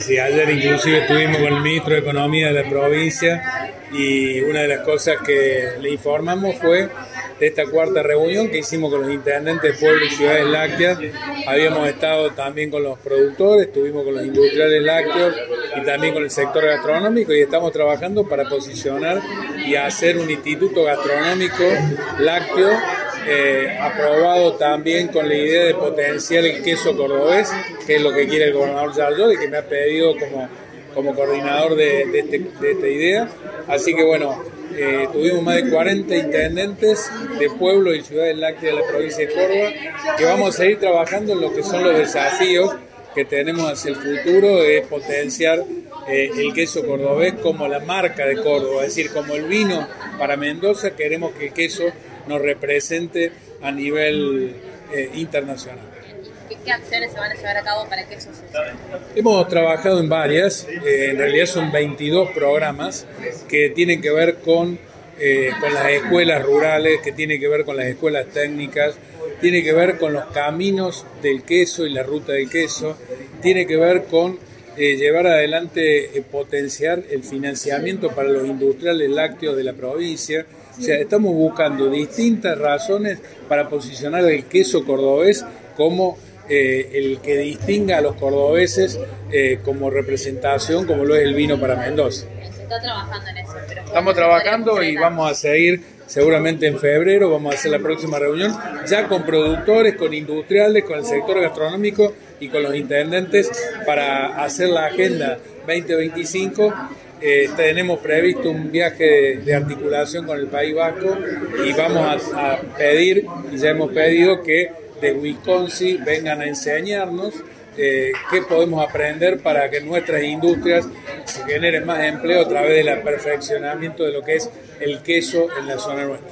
Sí, ayer inclusive estuvimos con el ministro de Economía de la provincia y una de las cosas que le informamos fue de esta cuarta reunión que hicimos con los intendentes de pueblos y ciudades lácteas. Habíamos estado también con los productores, estuvimos con los industriales lácteos y también con el sector gastronómico y estamos trabajando para posicionar y hacer un instituto gastronómico lácteo aprobado también con la idea de potenciar el queso cordobés, que es lo que quiere el gobernador Yarlot y que me ha pedido como coordinador de esta idea. Así que bueno, tuvimos más de 40 intendentes de pueblos y ciudades lácteas de la provincia de Córdoba, que vamos a seguir trabajando en lo que son los desafíos que tenemos hacia el futuro, de potenciar el queso cordobés como la marca de Córdoba, es decir, como el vino para Mendoza. Queremos que el queso nos represente a nivel internacional. ¿Qué acciones se van a llevar a cabo para que eso suceda? Hemos trabajado en varias, en realidad son 22 programas que tienen que ver con las escuelas rurales, que tienen que ver con las escuelas técnicas, tiene que ver con los caminos del queso y la ruta del queso, tiene que ver con llevar adelante, potenciar el financiamiento para los industriales lácteos de la provincia. O sea, estamos buscando distintas razones para posicionar el queso cordobés como el que distinga a los cordobeses como representación, como lo es el vino para Mendoza. Se está trabajando en eso. Pero estamos trabajando y vamos a seguir seguramente en febrero, vamos a hacer la próxima reunión ya con productores, con industriales, con el sector gastronómico y con los intendentes para hacer la agenda 2025. Tenemos previsto un viaje de articulación con el País Vasco y vamos a pedir, y ya hemos pedido, que de Wisconsin vengan a enseñarnos qué podemos aprender para que nuestras industrias se generen más empleo a través del perfeccionamiento de lo que es el queso en la zona nuestra.